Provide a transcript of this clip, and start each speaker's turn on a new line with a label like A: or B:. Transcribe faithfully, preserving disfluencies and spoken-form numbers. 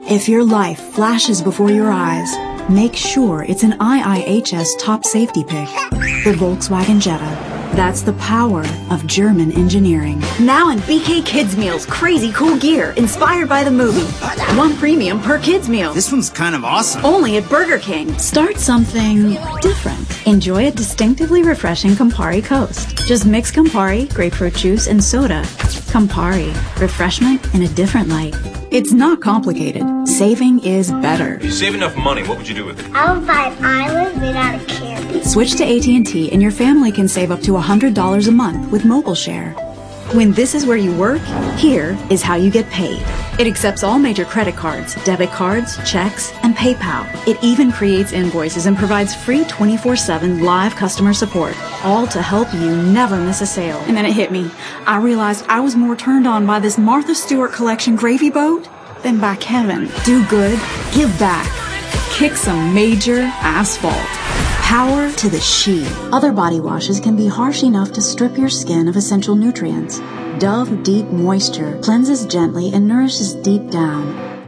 A: If your life flashes before your eyes, make sure it's an I I H S top safety pick, the Volkswagen Jetta. That's the power of German engineering. Now in B K Kids Meals, crazy cool gear inspired by the movie. One premium per kids meal.
B: This one's kind of awesome.
A: Only at Burger King. Start something different. Enjoy a distinctively refreshing Campari Coast. Just mix Campari, grapefruit juice, and soda. Campari, refreshment in a different light. It's not complicated. Saving is better.
C: If you save enough money, what would you do with it?
D: I would buy an island made out of candy.
A: Switch to A T and T and your family can save up to one hundred dollars a month with Mobile Share. When this is where you work, here is how you get paid. It accepts all major credit cards, debit cards, checks, and PayPal. It even creates invoices and provides free twenty-four seven live customer support, all to help you never miss a sale. And then it hit me. I realized I was more turned on by this Martha Stewart collection gravy boat than by Kevin. Do good, give back, kick some major asphalt. Power to the she. Other body washes can be harsh enough to strip your skin of essential nutrients. Dove Deep Moisture cleanses gently and nourishes deep down.